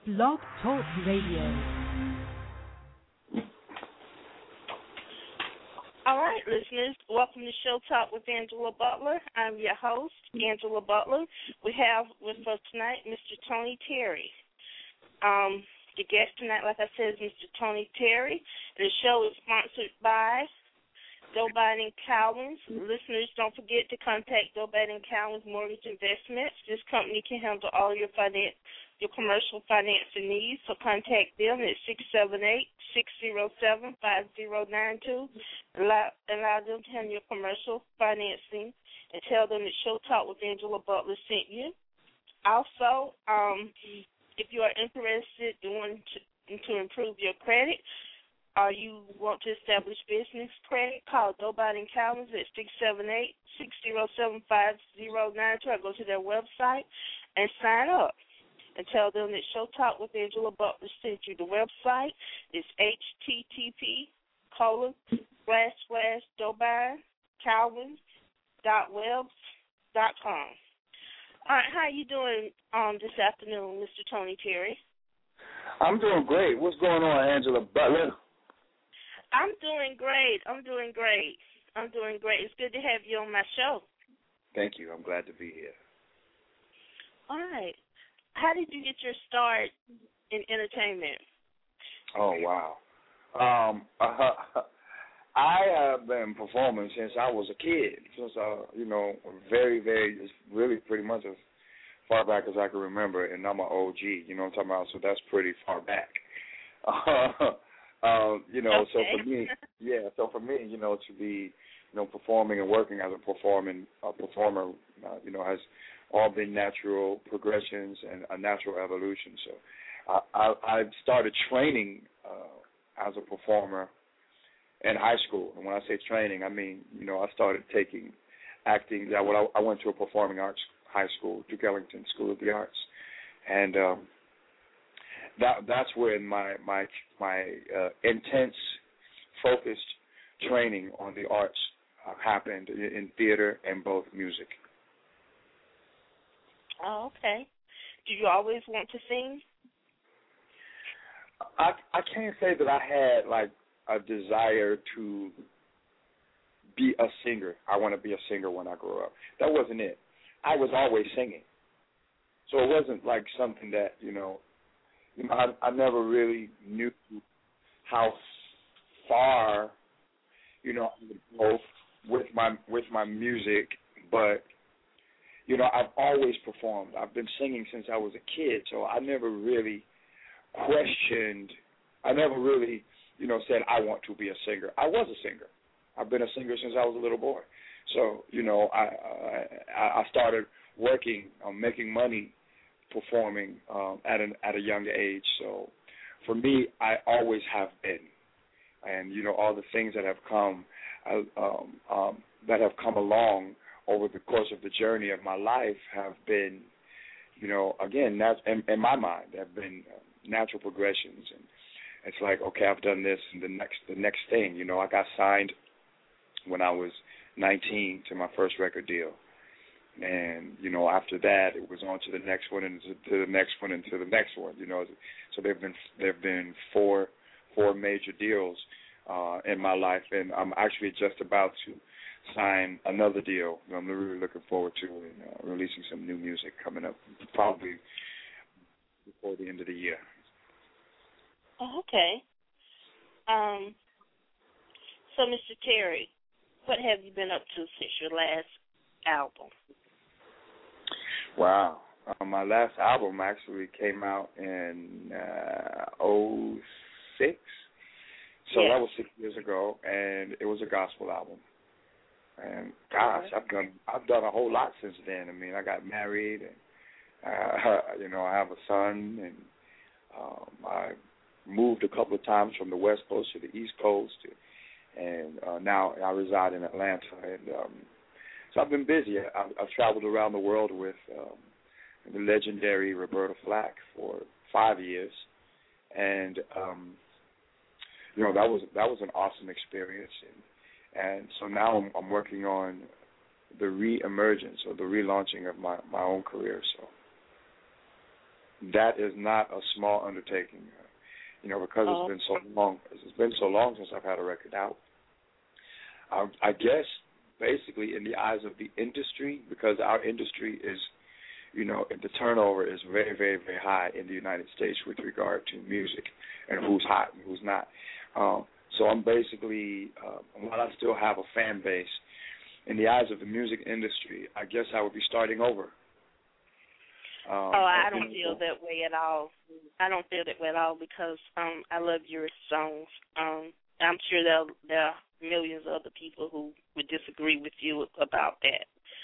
Blog Talk Radio. All right, listeners, welcome to Show Talk with Angela Butler. I'm your host, Angela Butler. We have with us tonight Mr. Tony Terry. The guest tonight, like I said, is Mr. Tony Terry. The show is sponsored by Doe Biden & Cowens. Listeners, don't forget to contact Doe Biden & Cowens Mortgage Investments. This company can handle all your commercial financing needs, so contact them at 678-607-5092. Allow them to handle your commercial financing and tell them that Show Talk with Angela Butler sent you. Also, if you are interested in wanting to improve your credit, or you want to establish business credit, call Doe Biden & Cowens at 678-607-5092, or go to their website and sign up and tell them that Show Talk with Angela Butler sent you. The website is http://doebidencowens.webs.com. All right, how you doing this afternoon, Mr. Tony Terry? I'm doing great. What's going on, Angela Butler? I'm doing great. It's good to have you on my show. Thank you. I'm glad to be here. All right. How did you get your start in entertainment? Oh, wow. I have been performing since I was a kid, since, very, very, really pretty much as far back as I can remember, and I'm an OG, you know what I'm talking about, so that's pretty far back. Okay. So for me, to be, performing and working as a performer, has all been natural progressions and a natural evolution. So I started training as a performer in high school. And when I say training, I mean, I started taking acting. I went to a performing arts high school, Duke Ellington School of the Arts. And that's where my intense, focused training on the arts happened in theater and both music. Oh, okay. Do you always want to sing? I can't say that I had like a desire to be a singer. I want to be a singer when I grow up. That wasn't it. I was always singing. So it wasn't like something that, I never really knew how far, I would go with my music, but I've always performed. I've been singing since I was a kid, so I never really questioned. I never really, said I want to be a singer. I was a singer. I've been a singer since I was a little boy. So, I started working, making money, performing at a young age. So, for me, I always have been, and all the things that have come, along over the course of the journey of my life have been, again, that's in my mind, have been natural progressions. And it's like, okay, I've done this, and the next thing, I got signed when I was 19 to my first record deal. And, after that, it was on to the next one and to the next one and to the next one, So there have been four major deals in my life, and I'm actually just about to sign another deal that I'm really looking forward to, and releasing some new music coming up probably before the end of the year. Oh, okay. So, Mr. Terry, what have you been up to since your last album? Wow. My last album actually came out in 2006. So That was 6 years ago, and it was a gospel album. And gosh, I've done a whole lot since then. I mean, I got married, and I have a son, and I moved a couple of times from the West Coast to the East Coast, and now I reside in Atlanta. And so I've been busy. I've traveled around the world with the legendary Roberta Flack for 5 years, and that was an awesome experience. And so now I'm working on the re-emergence or the relaunching of my own career. So that is not a small undertaking. Because it's been so long. It's been so long since I've had a record out. I guess basically in the eyes of the industry, because our industry is, the turnover is very, very, very high in the United States with regard to music and who's hot and who's not. So I'm basically, while I still have a fan base, in the eyes of the music industry, I guess I would be starting over. I don't feel that way at all. I don't feel that way at all because I love your songs. I'm sure there are millions of other people who would disagree with you about that.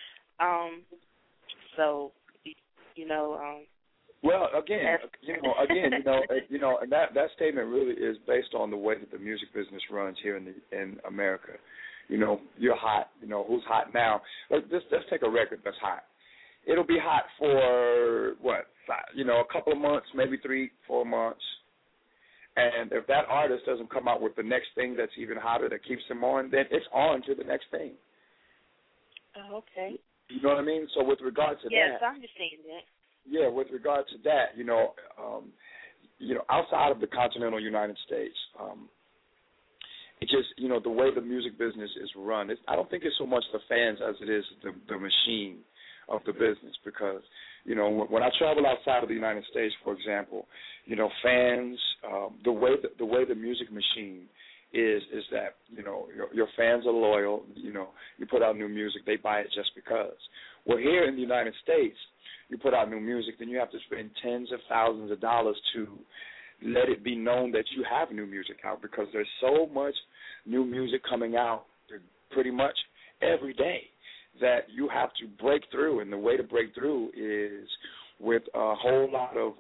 Well, again, and that statement really is based on the way that the music business runs here in America. You're hot. Who's hot now? Let's take a record that's hot. It'll be hot for a couple of months, maybe 3-4 months. And if that artist doesn't come out with the next thing that's even hotter that keeps them on, then it's on to the next thing. Oh, okay. You know what I mean? So with regard to that. Yes, I understand that. Yeah, with regard to that, outside of the continental United States, it just, the way the music business is run, I don't think it's so much the fans as it is the machine of the business, because when I travel outside of the United States, for example, fans, the way the music machine is that your fans are loyal. You put out new music, they buy it just because. Well, here in the United States, you put out new music, then you have to spend tens of thousands of dollars to let it be known that you have new music out, because there's so much new music coming out pretty much every day that you have to break through, and the way to break through is with a whole lot of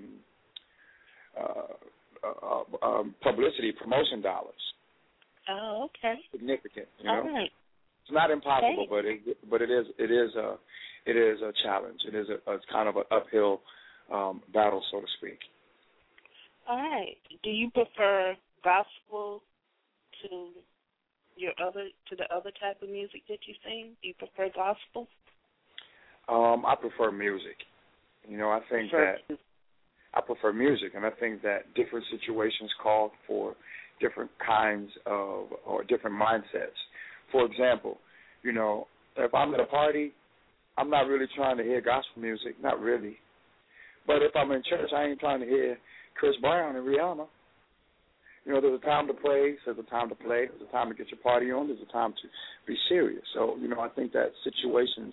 publicity, promotion dollars. Oh, okay. Significant, All right. It's not impossible, okay. but it is a challenge. It is a kind of an uphill battle, so to speak. All right. Do you prefer gospel to the other type of music that you sing? Do you prefer gospel? I prefer music. I think that I prefer music, and I think that different situations call for different kinds of or different mindsets. For example, if I'm at a party, I'm not really trying to hear gospel music, not really. But if I'm in church, I ain't trying to hear Chris Brown and Rihanna. There's a time to praise, there's a time to play, there's a time to get your party on, there's a time to be serious. So, I think that situations,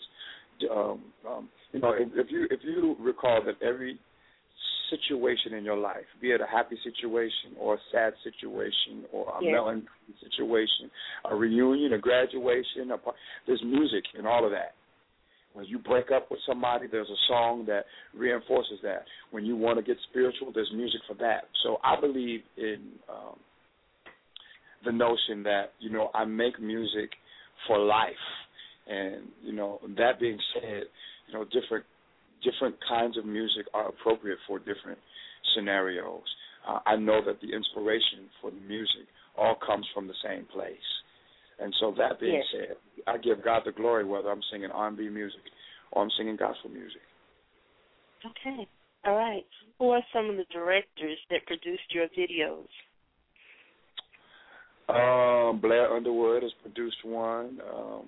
if you recall that every situation in your life, be it a happy situation or a sad situation or a melancholy situation, a reunion, a graduation, there's music in all of that. When you break up with somebody, there's a song that reinforces that. When you want to get spiritual, there's music for that. So I believe in the notion that, I make music for life. And, that being said, different kinds of music are appropriate for different scenarios. I know that the inspiration for the music all comes from the same place. And so that being said, I give God the glory whether I'm singing R&B music or I'm singing gospel music. Okay. All right. Who are some of the directors that produced your videos? Blair Underwood has produced one.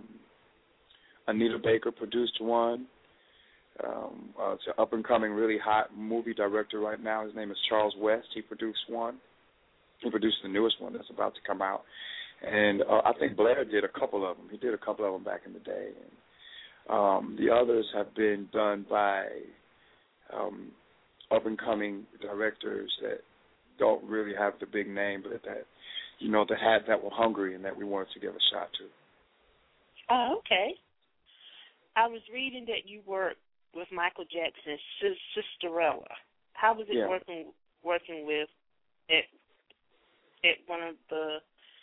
Anita Baker produced one. It's an up-and-coming, really hot movie director right now. His name is Charles West. He produced one. He produced the newest one that's about to come out. And I think Blair did a couple of them. He did a couple of them back in the day. And the others have been done by up-and-coming directors that don't really have the big name, but that were hungry and that we wanted to give a shot to. Oh, okay. I was reading that you worked with Michael Jackson's Sisterella. How was it working with at one of the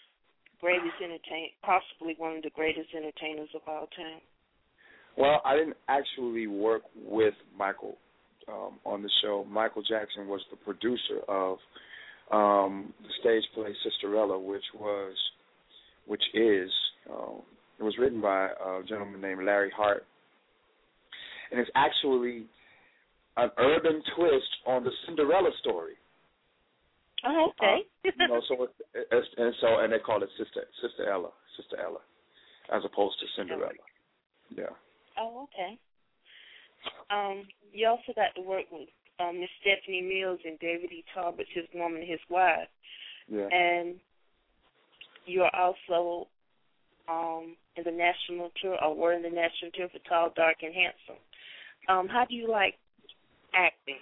possibly one of the greatest entertainers of all time? Well, I didn't actually work with Michael on the show. Michael Jackson was the producer of the stage play Sisterella, it was written by a gentleman named Larry Hart, and it's actually an urban twist on the Cinderella story. Oh, okay. And they call it Sister Ella, as opposed to Cinderella. Yeah. Oh, okay. You also got to work with Miss Stephanie Mills and David E. Talbot, his woman, his wife. Yeah. And you are also in the national tour, or were in the national tour for Tall, Dark, and Handsome. How do you like acting?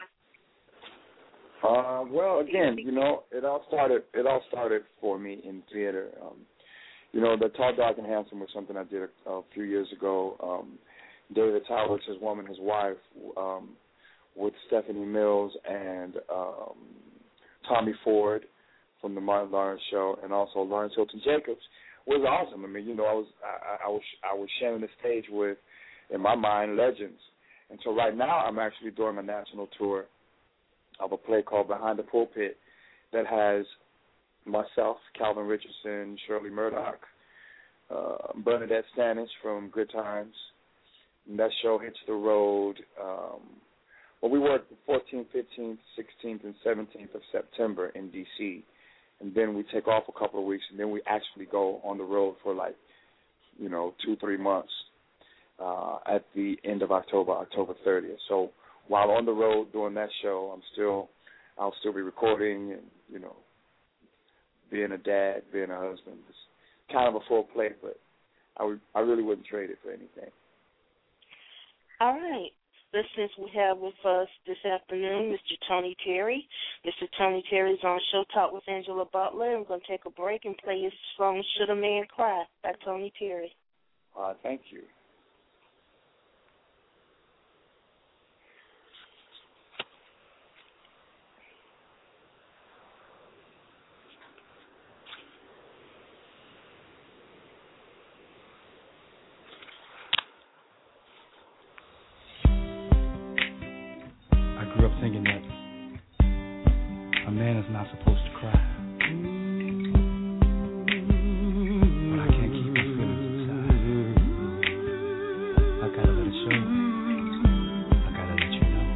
Well, again, it all started for me in theater. The Tall, Dark, and Handsome was something I did a few years ago. David Talbot's his woman, his wife, with Stephanie Mills and Tommy Ford from the Martin Lawrence Show, and also Lawrence Hilton Jacobs, was awesome. I mean, I was sharing the stage with, in my mind, legends. And so right now I'm actually doing a national tour of a play called Behind the Pulpit that has myself, Calvin Richardson, Shirley Murdoch, Bernadette Stanich from Good Times. And that show hits the road. We work the 14th, 15th, 16th, and 17th of September in D.C., and then we take off a couple of weeks, and then we actually go on the road for 2-3 months at the end of October 30th. So while on the road doing that show, I'll still be recording and, being a dad, being a husband. It's kind of a full plate, but I really wouldn't trade it for anything. All right. Listeners, we have with us this afternoon Mr. Tony Terry. Mr. Tony Terry is on Show Talk with Angela Butler. We're going to take a break and play his song, Should a Man Cry, by Tony Terry. Thank you. I grew up thinking that a man is not supposed to cry. But I can't keep my feelings inside. I gotta let it show. I gotta let you know.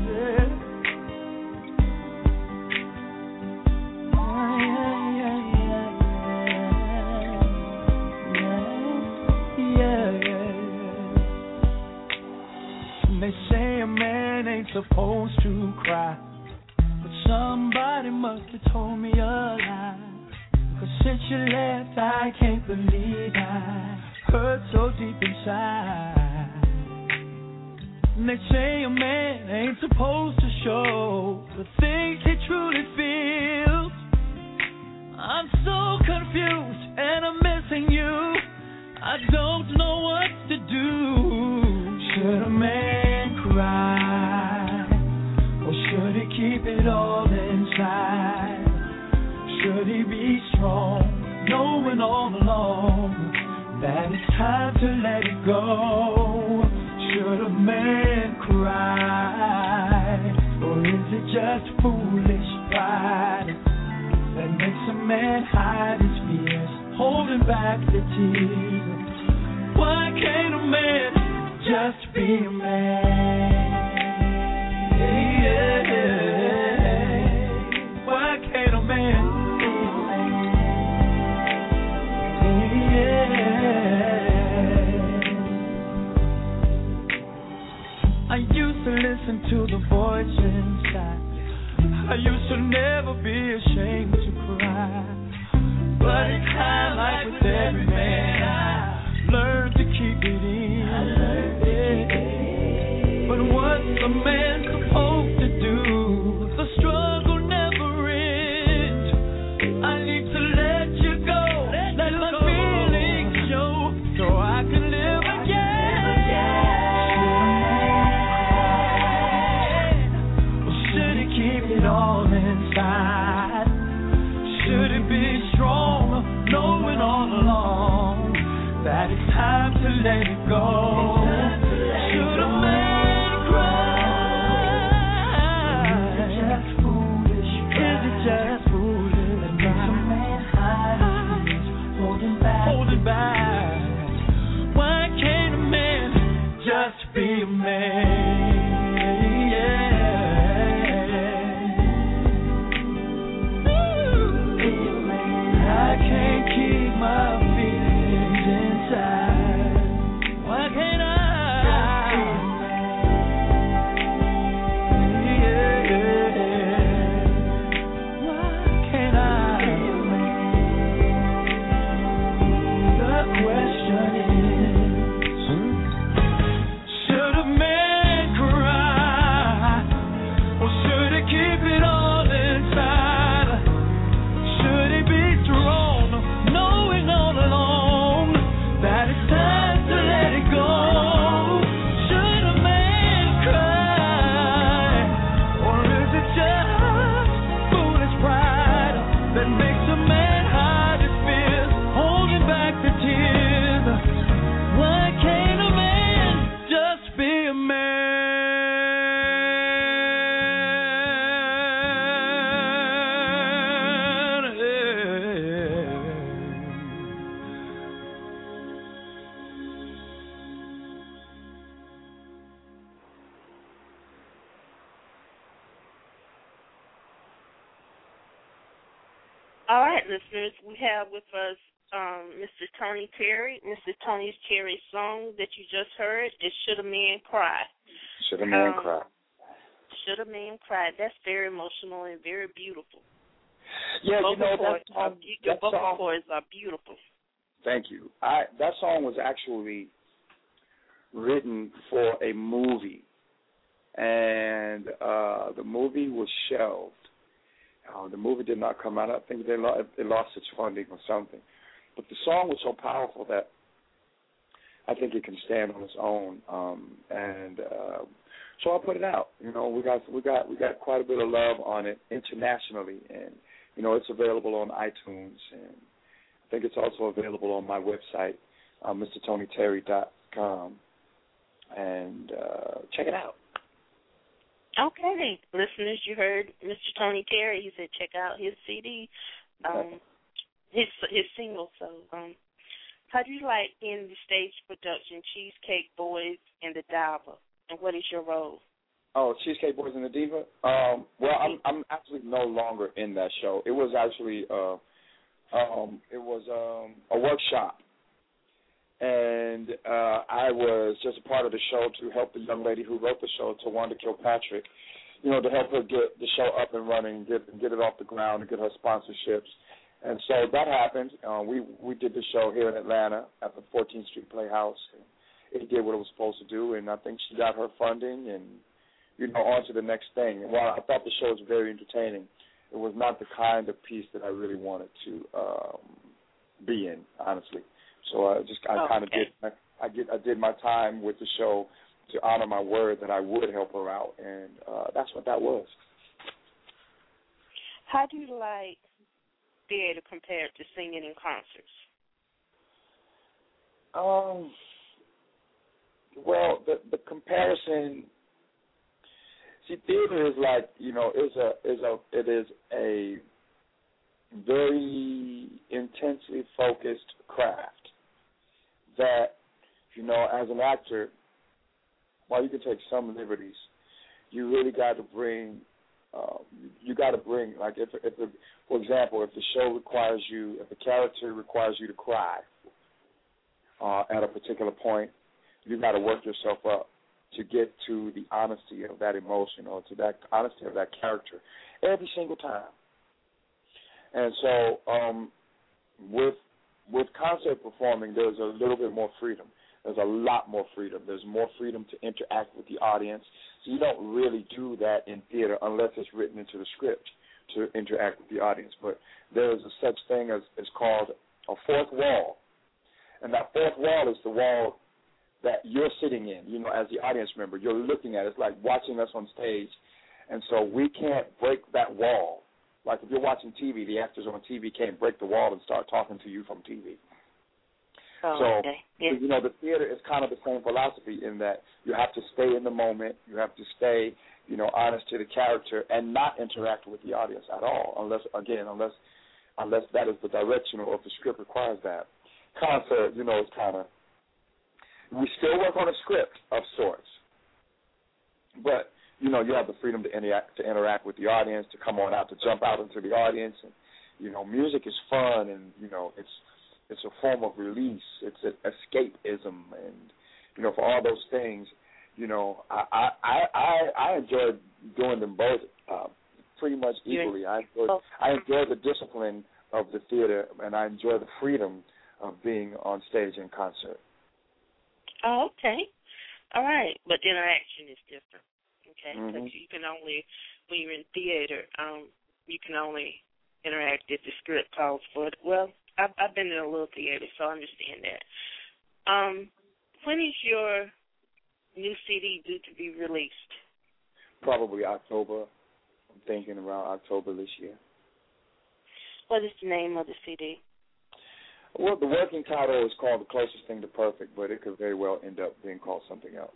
They say a man ain't supposed to cry, but somebody must have told me a lie. 'Cause since you left, I can't believe I hurt so deep inside. And they say a man ain't supposed to show the things he truly feels. I'm so confused and I'm missing you. I don't know what to do. Should a man cry, or should he keep it all inside? Should he be strong, knowing all along that it's time to let it go? Should a man cry, or is it just foolish pride that makes a man hide his fears, holding back the tears? Why can't a man just be a man? Yeah. Why can't a man be a man? I used to listen to the voice inside. I used to never be ashamed to cry. But in time, like with every man, I learned to keep it in. But what's a man supposed to do? The struggle never ends. I need to let you go, let my feelings show, so I can live again. Or should he keep it all inside? Should he be strong, knowing all along that it's time to let it go? Should a man cry? Is it just foolish? Is it just foolish? That makes a man hide his fears, holding back. Why can't a man just be a man? Yeah. keep it all inside? Should he be strong, knowing all along that it's time to let it go? Should a man cry, or is it just foolish pride that makes a man hide his fears, holding back the tears? Why can't a man just be a man? All right, listeners, we have with us Mr. Tony Terry. Mr. Tony Terry's song that you just heard is Should a Man Cry? Should a Man Cry? Should a Man Cry? That's very emotional and very beautiful. Yeah, your you know, your vocal cords are beautiful. Thank you. That song was actually written for a movie, and the movie was shelved. The movie did not come out. I think it lost its funding or something. But the song was so powerful that I think it can stand on its own. So I put it out. You know, we got quite a bit of love on it internationally, and you know, it's available on iTunes, and I think it's also available on my website, MrTonyTerry.com, and check it out. Okay, listeners, you heard Mr. Tony Terry. He said check out his CD, his single. So, how do you like in the stage production Cheesecake Boys and the Diva, and what is your role? Oh, Cheesecake Boys and the Diva. Well, I'm actually no longer in that show. It was actually a workshop, and I was just a part of the show to help the young lady who wrote the show, Tawanda Kilpatrick, you know, to help her get the show up and running, get it off the ground, and get her sponsorships. And so that happened. We did the show here in Atlanta at the 14th Street Playhouse. It did what it was supposed to do, and I think she got her funding and, you know, on to the next thing. And while I thought the show was very entertaining, it was not the kind of piece that I really wanted to be in, honestly. So I kind of did my time with the show to honor my word that I would help her out, and that's what that was. How do you like theater compared to singing in concerts? Well, the comparison. See, theater is like, you know, it is a very intensely focused craft that, you know, as an actor, while you can take some liberties, you really got to bring. Like, for example, if the show requires you, if the character requires you to cry at a particular point, you got to work yourself up to get to the honesty of that emotion or to that honesty of that character every single time. And so with concert performing, there's a little bit more freedom. There's a lot more freedom. There's more freedom to interact with the audience. So you don't really do that in theater unless it's written into the script to interact with the audience. But there's a such thing as called a fourth wall. And that fourth wall is the wall that you're sitting in, you know, as the audience member. You're looking at it. It's like watching us on stage. And so we can't break that wall. Like if you're watching TV, the actors on TV can't break the wall and start talking to you from TV. Oh, so, okay. Yeah. You know, the theater is kind of the same philosophy in that you have to stay in the moment. You have to stay, you know, honest to the character and not interact with the audience at all, unless that is the direction or if the script requires that. Concert, you know, it's kind of, we still work on a script of sorts, but, you know, you have the freedom to interact with the audience, to come on out, to jump out into the audience. And, you know, music is fun, and, you know, it's a form of release. It's an escapism, and, you know, for all those things, you know, I enjoy doing them both pretty much equally. I enjoy the discipline of the theater, and I enjoy the freedom of being on stage in concert. Oh, okay. All right. But interaction is different. Okay, because you can only, when you're in theater, you can only interact if the script calls for it. Well, I've been in a little theater, so I understand that. When is your new CD due to be released? Probably October. I'm thinking around October this year. What is the name of the CD? Well, the working title is called The Closest Thing to Perfect, but it could very well end up being called something else.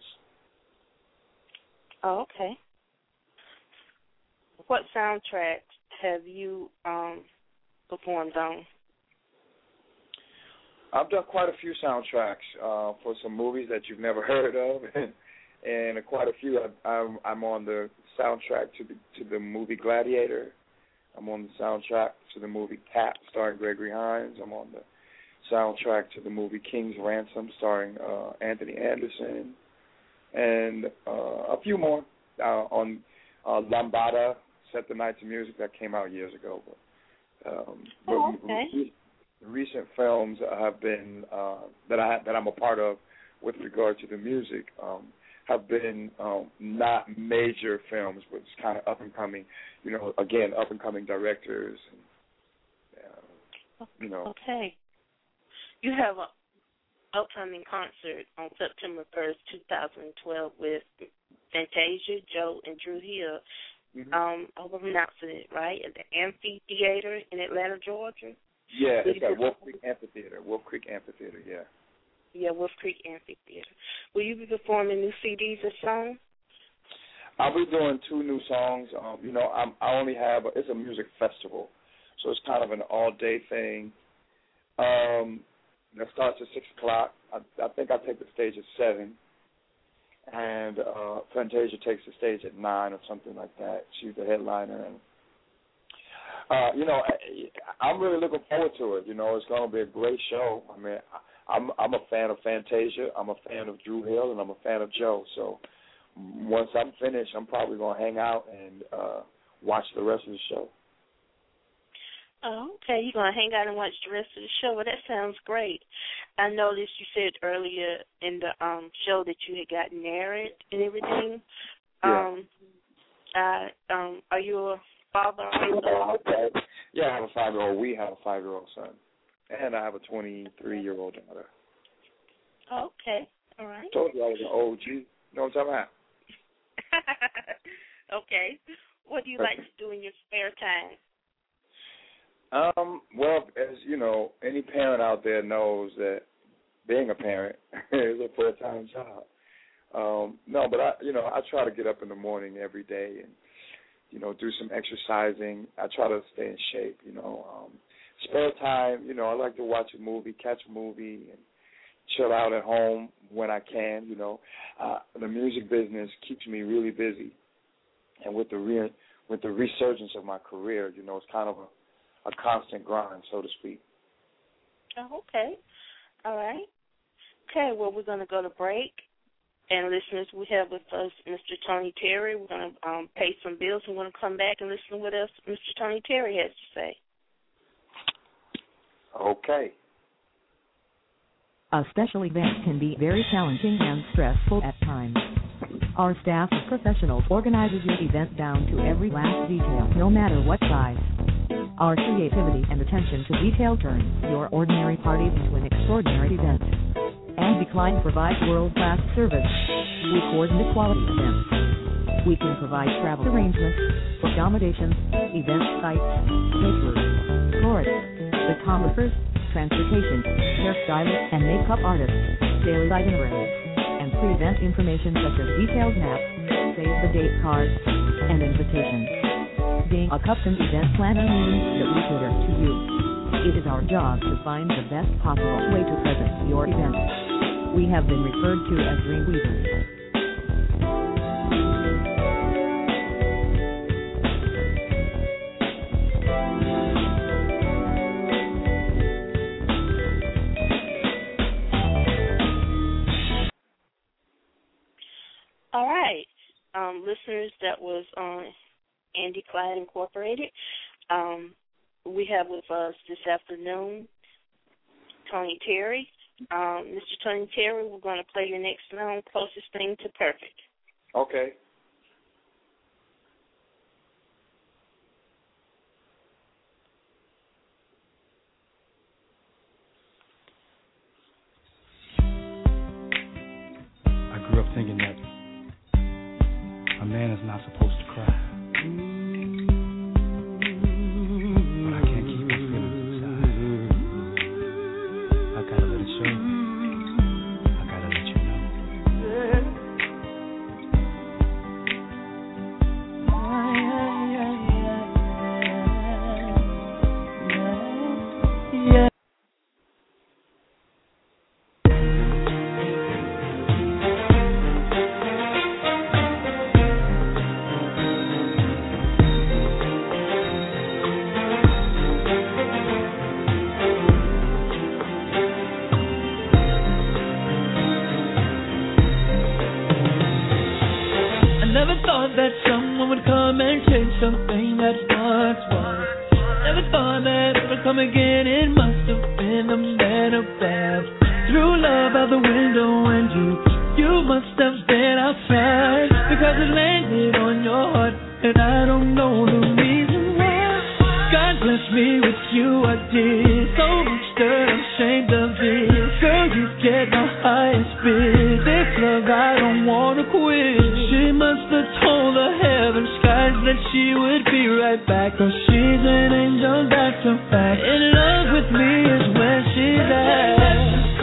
Oh, okay. What soundtracks have you performed on? I've done quite a few soundtracks for some movies that you've never heard of, and quite a few. I'm on the soundtrack to the movie Gladiator. I'm on the soundtrack to the movie Cat, starring Gregory Hines. I'm on the soundtrack to the movie King's Ransom, starring Anthony Anderson, and a few more on Lambada, Set the Night to Music, that came out years ago. Okay. Recent films have been that I'm a part of with regard to the music have been not major films, but it's kind of up and coming. Again, up and coming directors. And, Okay. You have an upcoming concert on September 1st, 2012 with Fantasia, Joe, and Drew Hill. I hope I'm pronouncing it right, at the Amphitheater in Atlanta, Georgia. Yeah, it's at Wolf Creek Amphitheater. Wolf Creek Amphitheater, yeah. Yeah, Wolf Creek Amphitheater. Will you be performing new CDs or songs? I'll be doing 2 new songs. I only have it's a music festival, so it's kind of an all-day thing. That starts at 6 o'clock. I think I take the stage at 7, and Fantasia takes the stage at 9 or something like that. She's the headliner, and I'm really looking forward to it. It's going to be a great show. I mean, I'm a fan of Fantasia, I'm a fan of Drew Hill, and I'm a fan of Joe. So once I'm finished, I'm probably going to hang out and watch the rest of the show. Oh, okay. You're going to hang out and watch the rest of the show. Well, that sounds great. I noticed you said earlier in the show that you had gotten married and everything. Yeah. Are you a father? Yeah, I have a 5-year-old. We have a 5-year-old son. And I have a 23-year-old daughter. Oh, okay. All right. I told you I was an OG. You know what I'm talking about? Okay. What do you like to do in your spare time? Well, as you know, any parent out there knows that being a parent is a full-time job. No, but I try to get up in the morning every day and, do some exercising. I try to stay in shape, Spare time, I like to watch a movie, catch a movie, and chill out at home when I can, The music business keeps me really busy. And with the resurgence of my career, it's kind of a constant grind, so to speak. Oh, okay. All right. Okay, well, we're going to go to break. And listeners, we have with us Mr. Tony Terry. We're going to pay some bills. We're going to come back and listen to what else Mr. Tony Terry has to say. Okay. A special event can be very challenging and stressful at times. Our staff of professionals organizes your event down to every last detail, no matter what size. Our creativity and attention to detail turns your ordinary parties into an extraordinary event. And Decline provides world-class service. We coordinate quality events. We can provide travel arrangements, accommodations, event sites, caterers, florists, photographers, transportation, hairstylists, and makeup artists, daily itineraries, and pre-event information such as detailed maps, save-the-date cards, and invitations. Being a custom event planner means that we cater to you. It is our job to find the best possible way to present your event. We have been referred to as Dreamweavers. All right. Listeners, that was Andy Clyde Incorporated. We have with us this afternoon Tony Terry. Mr. Tony Terry, we're going to play your next song, Closest Thing to Perfect. Okay. come again, it must have been a man of bad. Threw love out the window and you must have been outside, because it landed on your heart, and I don't know the reason why. God bless me with you, I did so much that I'm ashamed of this. Girl, you get my highest bid. This love I don't wanna quit. She must have told the heaven skies that she would be right back, 'cause she's an angel, that's a fact. In love with me is where she's at.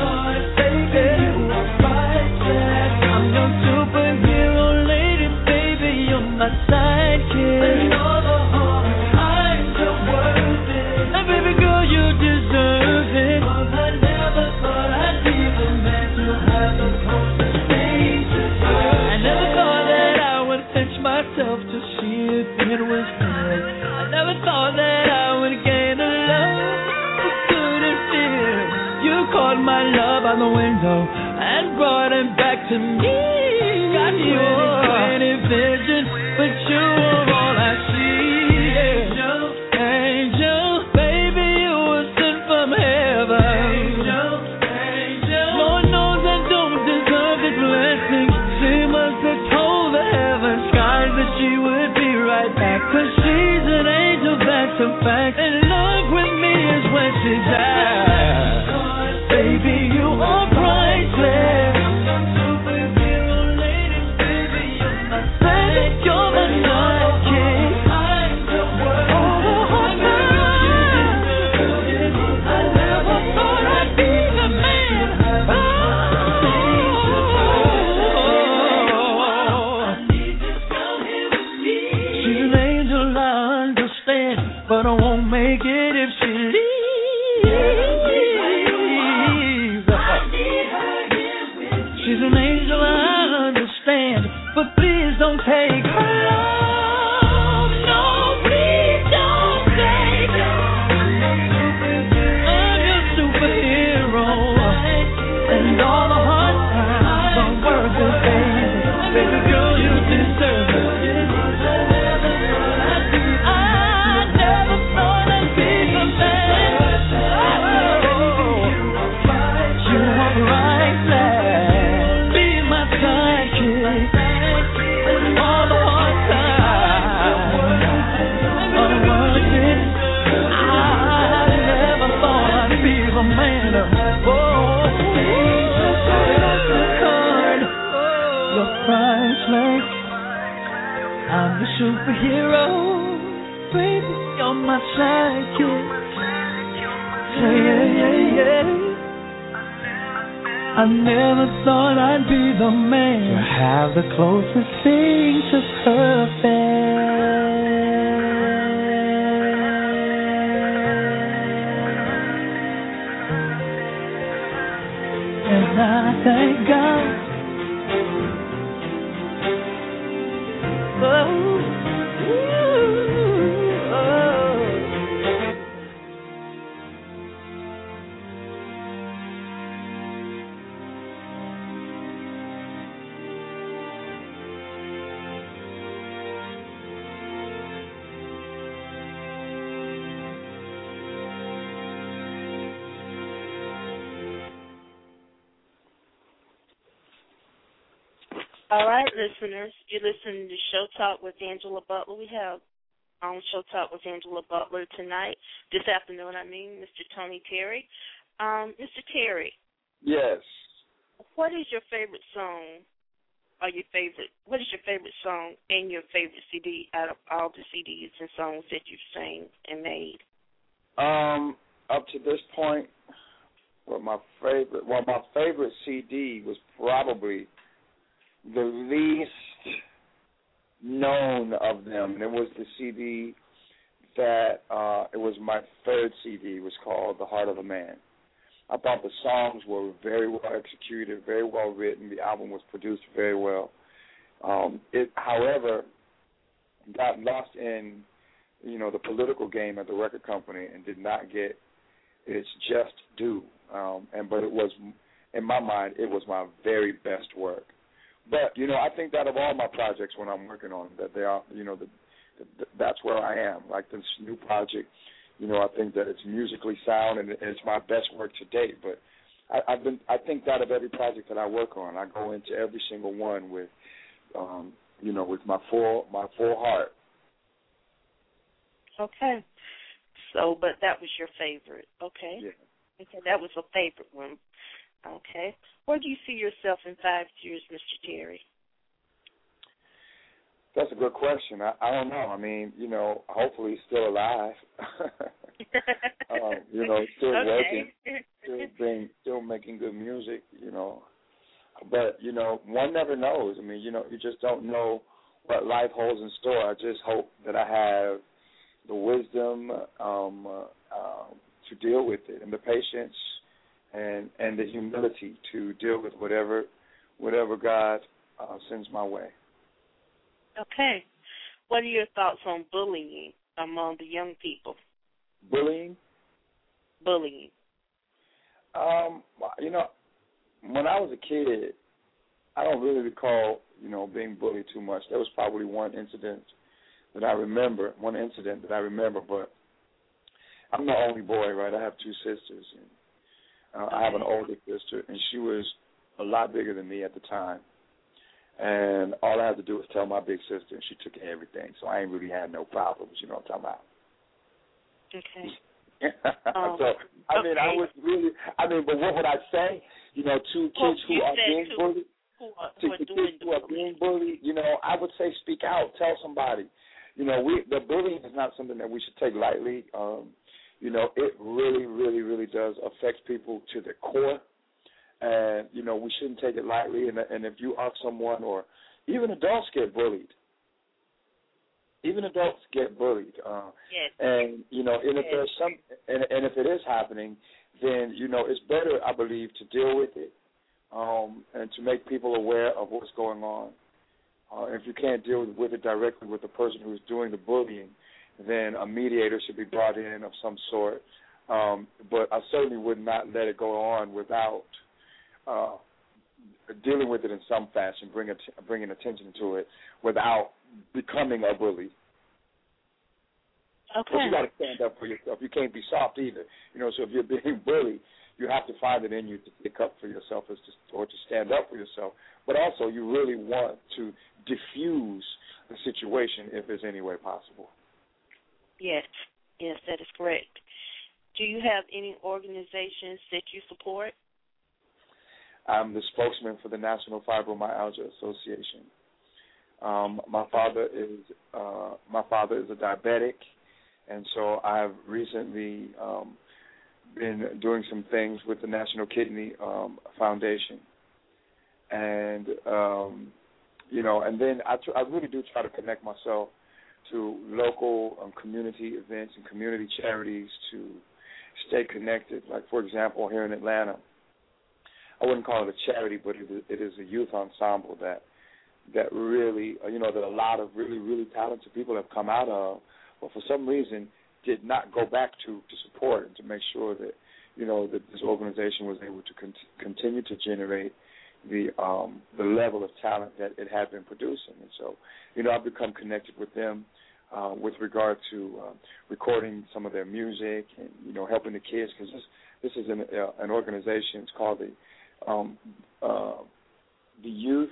I'm your superhero lady, baby, you're my sidekick. And all the hard times are worth it. And baby girl, you deserve it. 'Cause I never thought I'd be the man to have the closest thing to her. I never thought that I would pinch myself to see if it was real. I never thought that I would gain a love as good as this. You caught my love out the window and brought it back to me. Got you any vision, but you are all I see. Angel, angel, baby, you were sent from heaven. Angel, angel, Lord knows I don't deserve this blessing. She must have told the heaven skies that she would be right back, 'cause she's an angel, that's a fact. In love with me is where she's at. Baby, you are priceless. Superhero lady, baby, you're my sidekick. You're my sidekick. All the hard times, I never thought I'd be the man. She's an angel, I understand, but I won't make it if she leaves. She's an angel, I understand, but please don't take her love. No, please don't take her. I'm your superhero, and all the hard times are worth it, baby. Baby girl, you deserve it. I never thought I'd be the man. You are right there. All the hard times are worth it. I never thought I'd be the man. You're priceless. I'm the superhero, baby. You're my sidekick. Yeah. I never thought I'd be the man to have the closest thing to perfect. And I thank God. All right, listeners, you're listening to Show Talk with Angela Butler. We have on Show Talk with Angela Butler this afternoon, Mr. Tony Terry. Mr. Terry. Yes. What is your favorite song, what is your favorite song and your favorite CD out of all the CDs and songs that you've sang and made? Up to this point, my favorite CD was probably the least known of them. And it was the CD that it was my third CD. It was called The Heart of a Man. I thought the songs were very well executed, very well written. The album was produced very well. It, however, got lost in, the political game at the record company and did not get its just due. But it was, in my mind, it was my very best work. But, I think that of all my projects when I'm working on them, that they are, that's where I am. Like this new project, I think that it's musically sound and it's my best work to date. But I think that of every project that I work on, I go into every single one with, with my full heart. Okay. So, but that was your favorite. Okay. Yeah. Okay, that was a favorite one. Okay. Where do you see yourself in 5 years, Mr. Terry? That's a good question. I don't know. I mean, hopefully still alive. Still working, still making good music, But, one never knows. I mean, you just don't know what life holds in store. I just hope that I have the wisdom to deal with it and the patience and the humility to deal with whatever God sends my way. Okay. What are your thoughts on bullying among the young people? Bullying? Bullying. When I was a kid, I don't really recall, being bullied too much. There was probably one incident that I remember, but I'm the only boy, right? I have 2 sisters, and I have an older sister, and she was a lot bigger than me at the time. And all I had to do was tell my big sister, and she took everything. So I ain't really had no problems, you know what I'm talking about. Okay. But what would I say? 2 kids who are being bullied. Kids who are being bullied, I would say speak out, tell somebody. The bullying is not something that we should take lightly. It really, really, really does affect people to the core. And, we shouldn't take it lightly. And if you are someone, or even adults get bullied. Yes. And, and if there's and if it is happening, then, it's better, I believe, to deal with it and to make people aware of what's going on. If you can't deal with it directly with the person who's doing the bullying, then a mediator should be brought in of some sort. But I certainly would not let it go on without dealing with it in some fashion, bringing attention to it without becoming a bully. Okay. But you got to stand up for yourself. You can't be soft either. So if you're being bullied, you have to find it in you to stick up for yourself or to stand up for yourself. But also, you really want to diffuse the situation if there's any way possible. Yes, that is correct. Do you have any organizations that you support? I'm the spokesman for the National Fibromyalgia Association. My father is a diabetic, and so I've recently been doing some things with the National Kidney Foundation, and and then I really do try to connect myself to local community events and community charities to stay connected. Like, for example, here in Atlanta, I wouldn't call it a charity, but it is a youth ensemble that really, that a lot of really, really talented people have come out of, but for some reason did not go back to support and to make sure that, that this organization was able to continue to generate the level of talent that it had been producing. And so, I've become connected with them with regard to recording some of their music and, helping the kids, because this is an organization. It's called the Youth.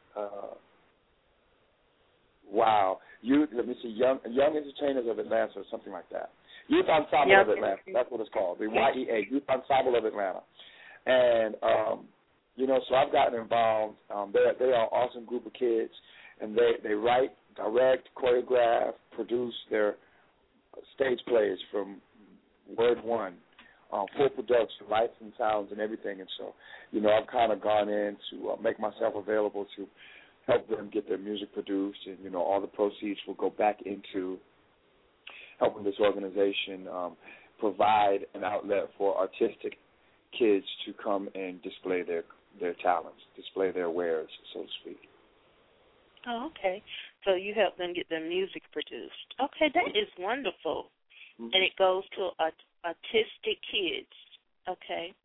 Let me see, Young Entertainers of Atlanta, or something like that. Youth Ensemble of Atlanta. That's what it's called. The YEA, Youth Ensemble of Atlanta. And so I've gotten involved. They are an awesome group of kids, and they write, direct, choreograph, produce their stage plays from word one, full production, lights and sounds and everything. And so, I've kind of gone in to make myself available to help them get their music produced, and, all the proceeds will go back into helping this organization provide an outlet for artistic kids to come and display their talents, display their wares, so to speak. Oh, okay. So you help them get their music produced. Okay, that is wonderful. Mm-hmm. And it goes to autistic kids. Okay.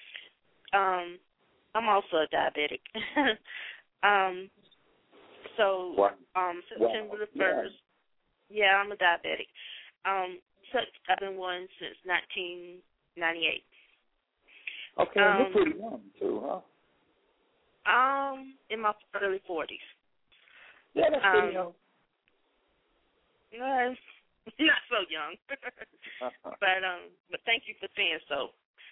I'm also a diabetic. September the 1st. Yeah, I'm a diabetic. I've been one since 1998. Okay, you're pretty young too, huh? In my early 40s. Yeah, that's pretty young. No, not so young. But thank you for saying so.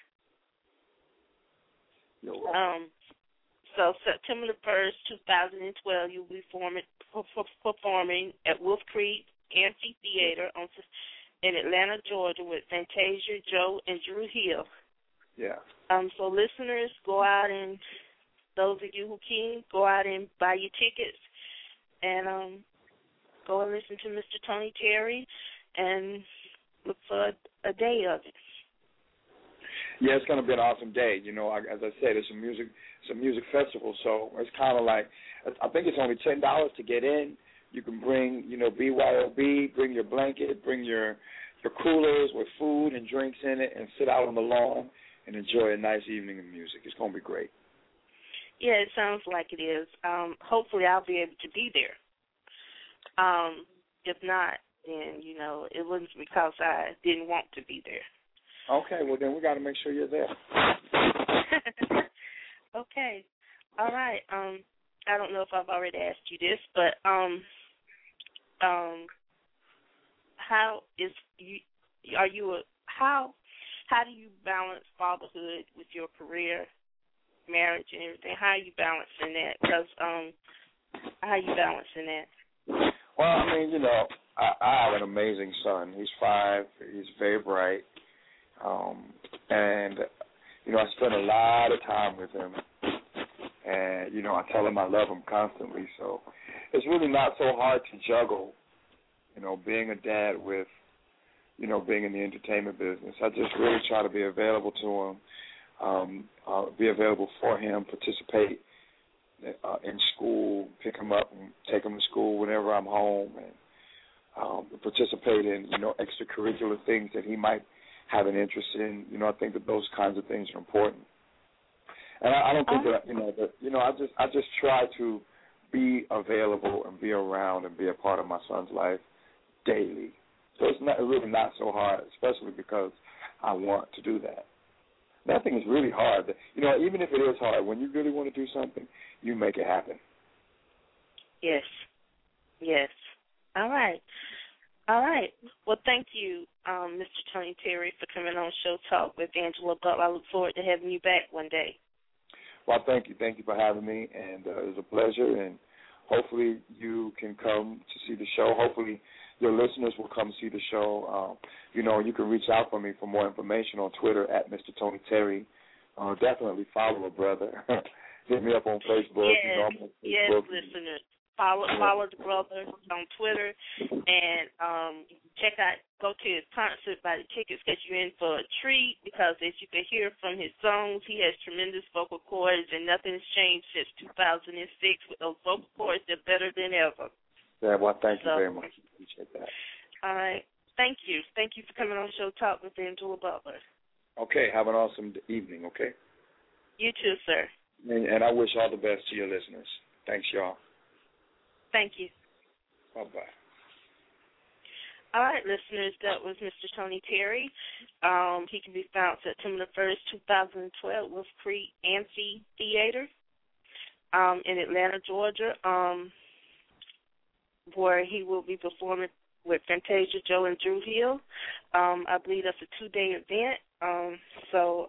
You're welcome. So September the 1st, 2012, you'll be performing at Wolf Creek Amphitheater in Atlanta, Georgia, with Fantasia, Joe, and Drew Hill. Yeah. So listeners, go out and those of you who can, go out and buy your tickets and go and listen to Mr. Tony Terry and look for a day of it. Yeah, it's going to be an awesome day. You know, as I said, it's a music festival, so it's kind of like, I think it's only $10 to get in. You can bring, BYOB, bring your blanket, bring your coolers with food and drinks in it, and sit out on the lawn and enjoy a nice evening of music. It's going to be great. Yeah, it sounds like it is. Hopefully I'll be able to be there. If not, then, it wasn't because I didn't want to be there. Okay, well, then we got to make sure you're there. Okay. All right. I don't know if I've already asked you this, but how do you balance fatherhood with your career, marriage, and everything? How are you balancing that? Because how are you balancing that? Well, I mean, I have an amazing son. He's 5. He's very bright. And, I spend a lot of time with him. And, I tell him I love him constantly. So it's really not so hard to juggle, being a dad with, being in the entertainment business. I just really try to be available to him, be available for him, participate in school, pick him up and take him to school whenever I'm home, and participate in, extracurricular things that he might have an interest in. I think that those kinds of things are important. And I don't think that, I just try to be available and be around and be a part of my son's life daily. So it's really not so hard, especially because I want to do that. Nothing is really hard. Even if it is hard, when you really want to do something, you make it happen. Yes. Yes. All right. Well, thank you, Mr. Tony Terry, for coming on Show Talk with Angela Butler. I look forward to having you back one day. Well, thank you. Thank you for having me, and it was a pleasure, and hopefully you can come to see the show. Hopefully your listeners will come see the show. You can reach out for me for more information on Twitter at Mr. Tony Terry. Definitely follow a brother. Hit me up on Facebook. Yes, listeners. Follow the brother on Twitter, and go to his concert, buy the tickets, get you in for a treat, because as you can hear from his songs, he has tremendous vocal cords, and nothing's changed since 2006 with those vocal cords. They're better than ever. Yeah, well, thank you very much. Appreciate that. All right. Thank you. Thank you for coming on Show Talk with Angela Butler. Okay. Have an awesome evening, okay? You too, sir. And I wish all the best to your listeners. Thanks, y'all. Thank you. Bye-bye. All right, listeners, that was Mr. Tony Terry. He can be found September 1st, 2012, Wolf Creek Amphitheater in Atlanta, Georgia, where he will be performing with Fantasia, Joe, and Drew Hill. I believe that's a 2-day event. So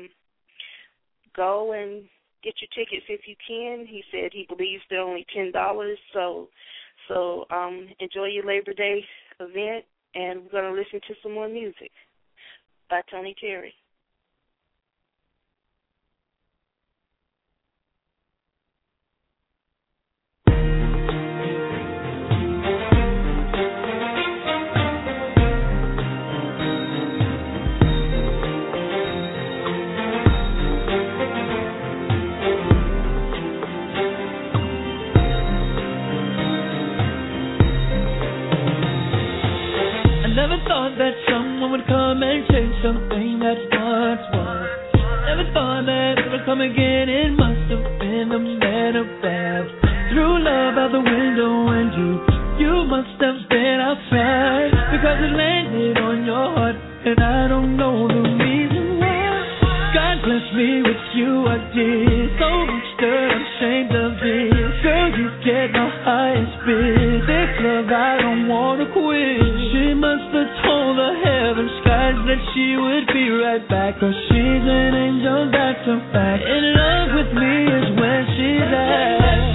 go and get your tickets if you can. He said he believes they're only $10. So enjoy your Labor Day event, and we're going to listen to some more music by Tony Terry. Never thought that someone would come and change something that once was. Never thought that it would come again. It must have been a matter of fact. Threw love out the window and you must have been outside. because it landed on your heart, and I don't know the reason why. God bless me with you, I did so much that I'm ashamed of this. Girl, you get my highest bid. This love, I don't wanna quit. She must have told the heaven skies that she would be right back, 'cause she's an angel, that's a fact. In love with me is where she's at.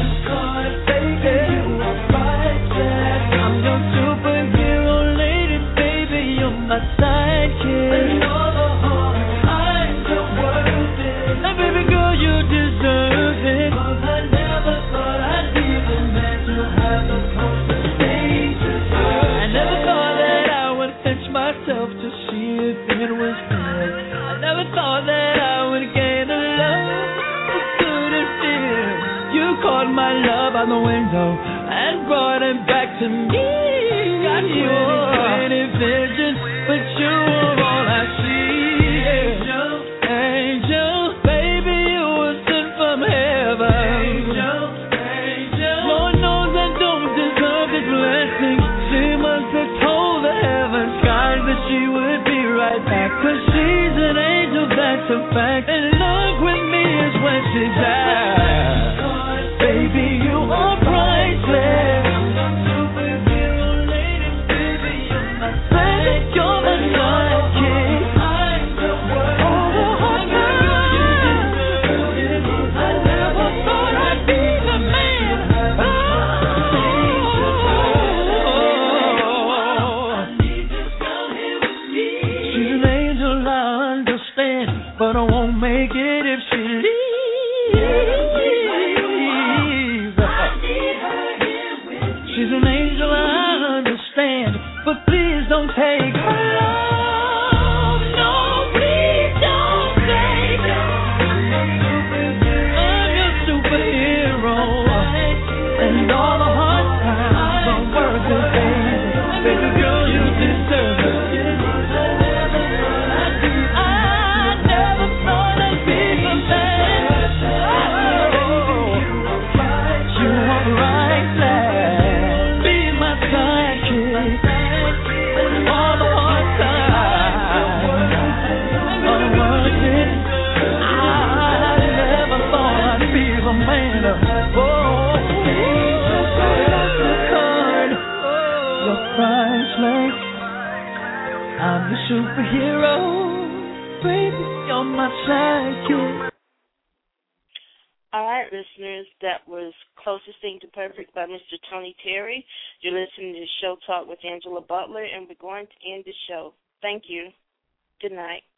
I'm your superhero lady, baby, you're my sidekick. And all the hard times are worth it. And baby girl, you deserve it. 'Cause I never thought I'd be the man to have the conversation. I never thought that I would pinch myself to see if it was real. I never thought that I would gain the love as good as this. You caught my love out the window and brought it back to me. Got you a vision, but you are all I see. Angel, baby, you were sent from heaven. Lord knows I don't deserve this blessing. She must have told the heaven skies that she would be right back, 'cause she's an angel, that's a fact. In love with me is when she's at. Baby, you are priceless. But I won't make it if she leaves. She's an angel, I understand, but please don't take her love. No, please don't take her. I'm your superhero, and all the hard times are worth it, baby. Baby girl, you deserve it. I'm your superhero, baby, you're my sidekick. All right, listeners, that was Closest Thing to Perfect by Mr. Tony Terry. You're listening to Show Talk with Angela Butler, and we're going to end the show. Thank you. Good night.